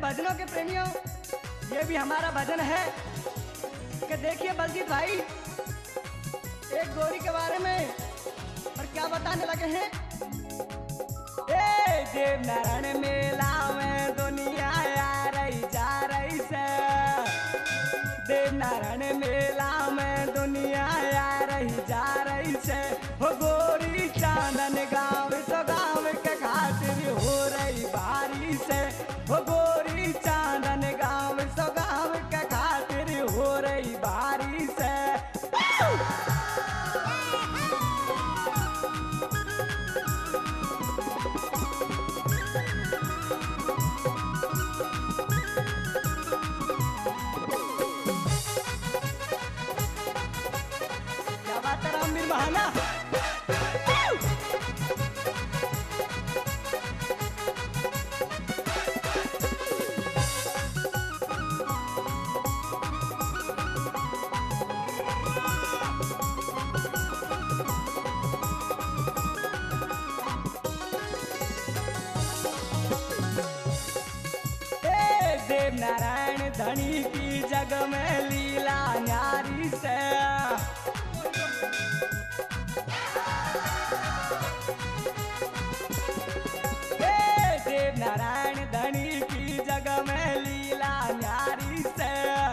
भजनों के प्रेमियों, ये भी हमारा भजन है कि देखिए बलजीत भाई एक गोरी के बारे में और क्या बताने लगे हैं। ए देव नारायण मेला में दुनिया आ रही जा रही से, देव नारायण मेला में दुनिया आ रही जा रही से, हो गोरी चांदन गाँव तो गाँव के खातिर हो रही बारी से, हो गोरी चांदन गाँव तो गाँव के खातिर हो रही बारी से। क्या बात है रामवीर बहाना। देव नारायण धनी की जग में लीला न्यारी से, देव नारायण धनी की जग में लीला न्यारी से,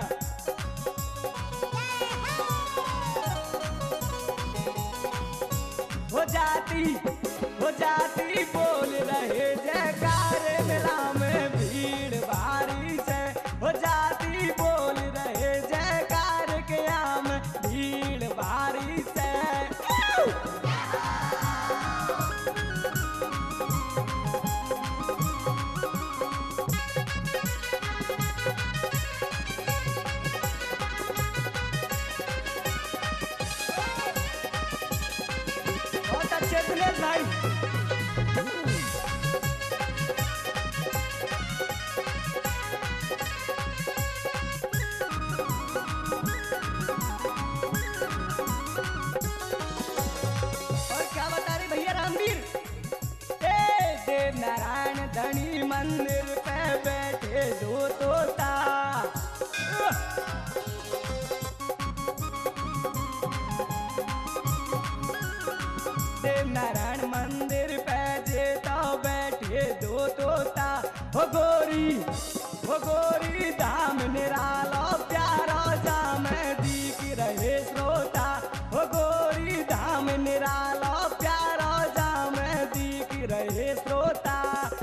हो जाती बोल रहे जयकार मेला में भीड़ भारी से, हो जाती बोल रहे जयकार के आम भीड़ भारी से। बहुत अच्छे दिनेश भाई। और क्या बता रहे भैया रामवीर। देव नारायण धनी मंदिर पे बैठे दो तोता, देव नारायण मंदिर पे जेता बैठे दो तोता, हो गोरी धाम निरालो प्यारो जाम दीख रहे श्रोता, हो गोरी धाम निरालो प्यारो जाम दीख रहे श्रोता।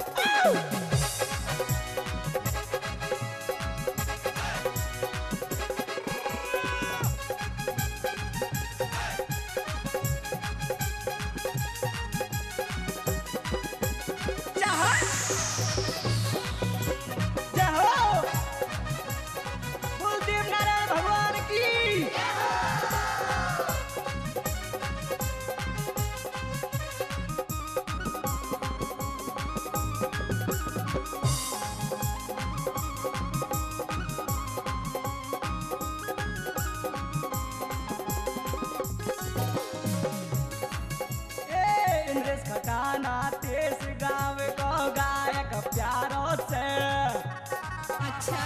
खटाना तेज गाँव को गायक प्यारों से। अच्छा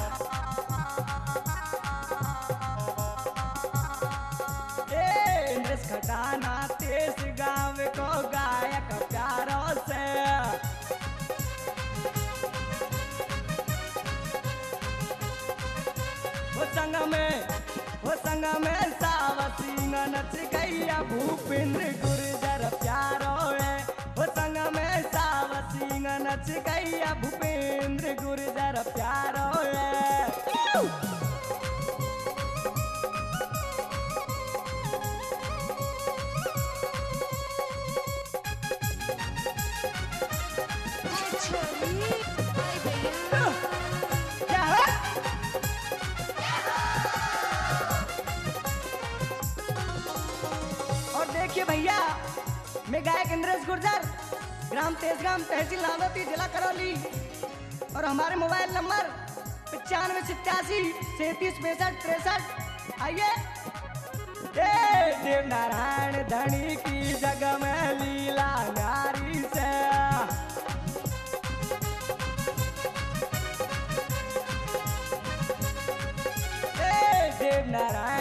इंद्रेश खटाना तेज गाँव को गायक प्यारों से। वो संग में सावसी नच गैया भूपेंद्र गुर्जर प्यारो है, वो संग में सावसी नच गैया भूपेंद्र गुर्जर प्यारो है। और देखिए भैया, मैं गायक इंद्रेश गुर्जर, ग्राम तेजगाम, तहसील नादौती, जिला करौली, और हमारे मोबाइल नंबर 9587376363। आइए। देव नारायण धनी की जग में लीला नारी से, नारायण